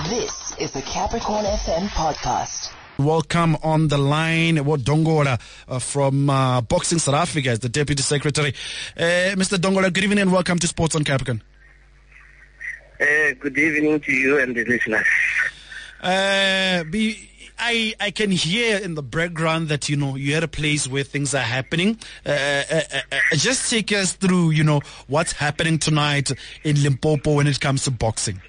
This is the Capricorn FM podcast. Welcome on the line, Dongola from Boxing South Africa as the Deputy Secretary. Mr. Dongola, good evening and welcome to Sports on Capricorn. Good evening to you and the listeners. I can hear in the background that, you're at a place where things are happening. Just take us through, what's happening tonight in Limpopo when it comes to boxing.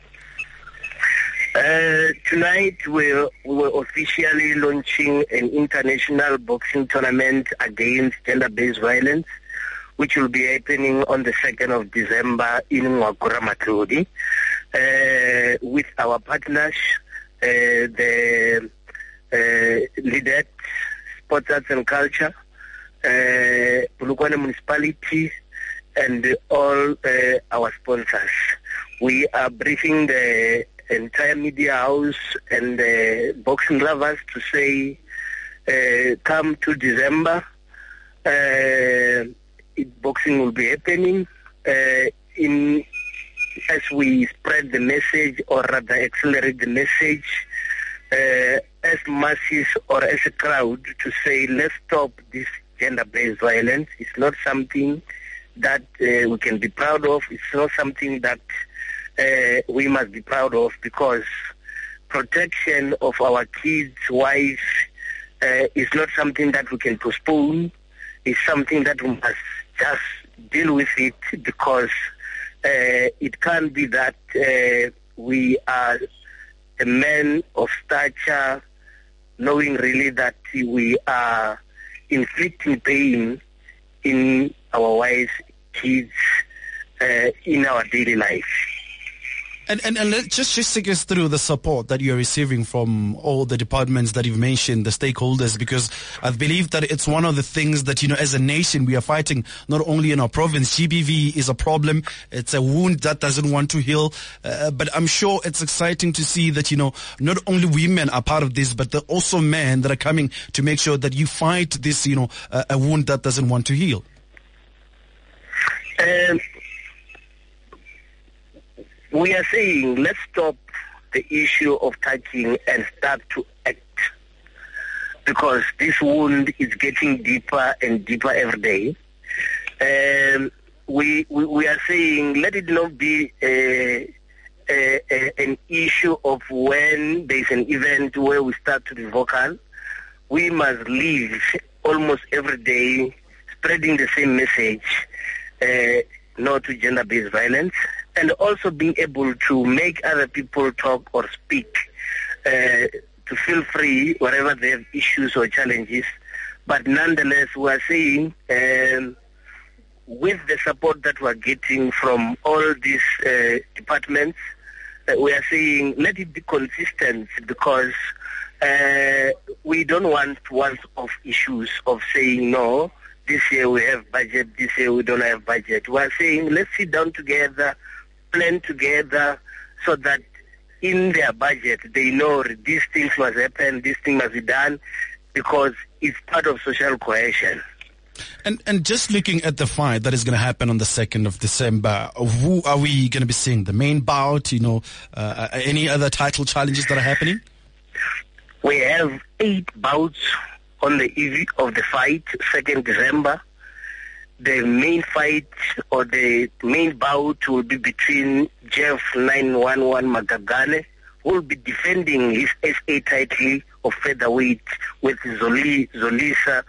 Tonight we're officially launching an international boxing tournament against gender-based violence, which will be happening on the 2nd of December in Ngwakura Matlodi, with our partners, the Lidet Sports Arts and Culture, Polokwane Municipality, and all our sponsors. We are briefing the entire media house and boxing lovers to say, come to December. Boxing will be happening as we spread the message, or rather accelerate the message as masses or as a crowd, to say, let's stop this gender-based violence. It's not something that we can be proud of. It's not something that we must be proud of, because protection of our kids' wives is not something that we can postpone. It's something that we must just deal with it, because it can't be that we are a man of stature, knowing really that we are inflicting pain in our wives, kids, in our daily life. And let's just take us through the support that you're receiving from all the departments that you've mentioned, the stakeholders, because I believe that it's one of the things that, as a nation, we are fighting not only in our province. GBV is a problem. It's a wound that doesn't want to heal. But I'm sure it's exciting to see that, not only women are part of this, but there are also men that are coming to make sure that you fight this, a wound that doesn't want to heal. We are saying, let's stop the issue of touching and start to act, because this wound is getting deeper and deeper every day. We are saying, let it not be an issue of when there's an event where we start to be vocal. We must live almost every day spreading the same message, no to gender-based violence, and also being able to make other people talk or speak, to feel free wherever they have issues or challenges. But nonetheless, we are saying, with the support that we are getting from all these departments, we are saying, let it be consistent, because we don't want once-off issues of saying, no, this year we have budget, this year we don't have budget. We are saying, let's sit down together, plan together, so that in their budget they know these things must happen, this thing must be done, because it's part of social cohesion. And just looking at the fight that is going to happen on the 2nd of December, who are we going to be seeing? The main bout, any other title challenges that are happening? We have 8 bouts on the eve of the fight, 2nd December. The main fight, or the main bout, will be between Jeff 911 Magagane, who will be defending his SA title of featherweight, with Zolisa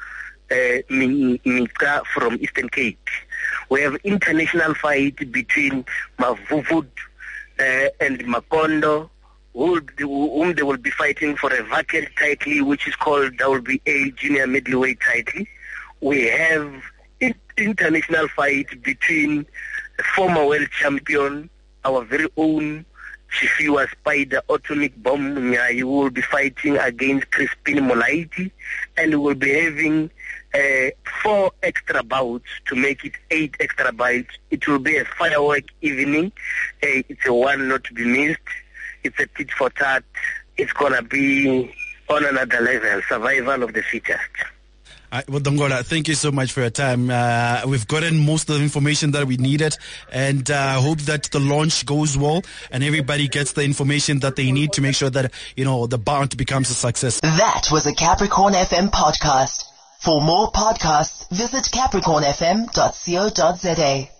Mika from Eastern Cape. We have international fight between Mavuvud and Makondo, whom they will be fighting for a vacant title, which is called WBA Junior Middleweight title. We have international fight between a former world champion, our very own Chifiwa Spider Atomic Bomb Nyai, who will be fighting against Crispin Molaiti, and we will be having 4 extra bouts to make it 8 extra bouts. It will be a firework evening. It's a one not to be missed. It's a tit for tat. It's going to be on another level, survival of the fittest. Well, Dongola, thank you so much for your time. We've gotten most of the information that we needed, and hope that the launch goes well and everybody gets the information that they need to make sure that, the bounty becomes a success. That was a Capricorn FM podcast. For more podcasts, visit capricornfm.co.za.